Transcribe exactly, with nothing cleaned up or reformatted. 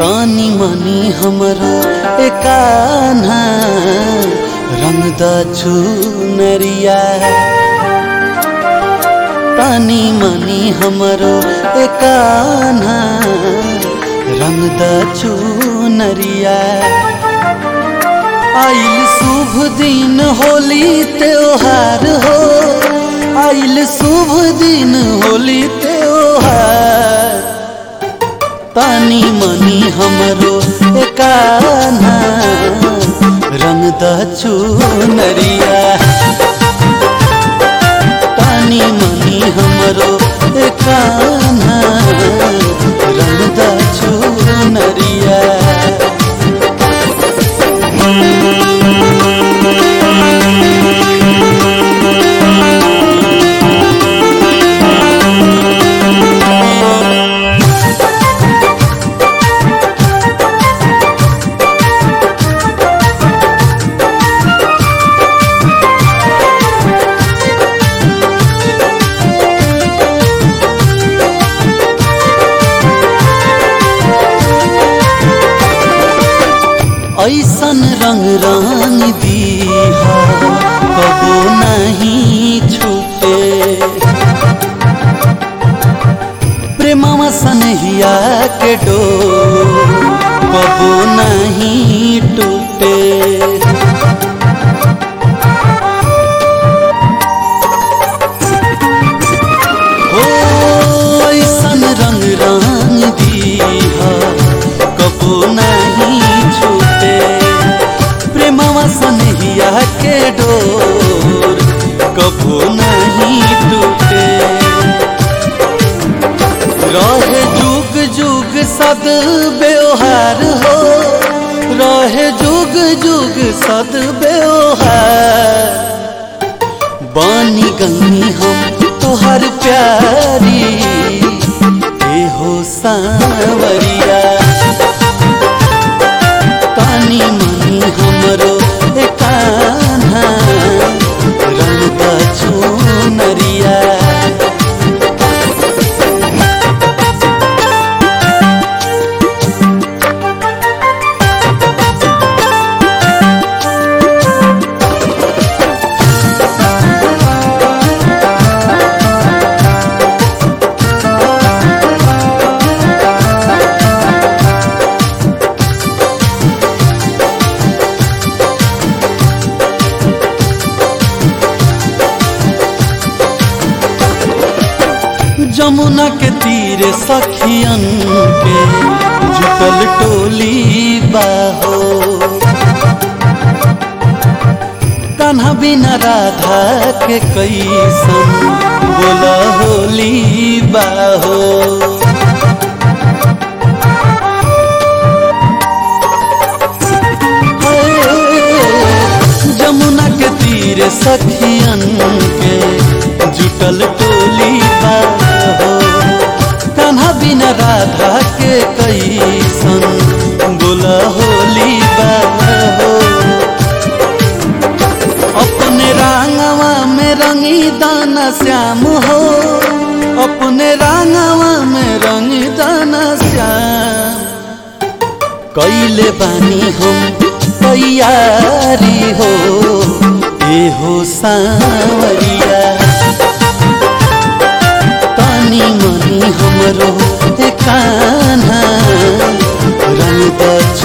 तानी मनी हमरो एकान्हा रंग द चुनरिया तानी मनी हमरो एकान्हा रंग द चुनरिया आइल शुभ दिन होली त्योहार हो आइल शुभ दिन होली त्योहार तानी मनी हमरो एकान्हा रंग द चुनरिया तानी मनी हमरो एकान्हा रंग द चुनरिया ऐसन रंग रंग दीहा कबो नहीं छूटे प्रेमवा सनहिया के डोर कबो नहीं टूटे हो ऐसन रंग रंग दीहा कबो नहीं छूटे प्रेमवा सनहिया के डोर कबो नहीं टूटे रहे जुग जुग सद व्यवहार हो रहे जुग जुग सद व्यवहार बानी गई हम तोहर प्यारी ए हो सांवरिया तानी मनी हमरो एकान्हा रंग द चुनरिया जमुना के तीरे सखियन के जुटल टोली बाहो कान्हा बिना राधा के कैसन बोला होली बाहो जमुना के तीरे सखियन के जुटल टोली बाहो कान्हा बिना राधा के कैसन बोला होली बाहो अपने रंगवा में रंगी दाना श्याम हो अपने रंगवा में रंगी दाना श्याम कैले बानी हम तैयारी हो ए हो सांवरिया तानी मनी हमरो एकान्हा रंग द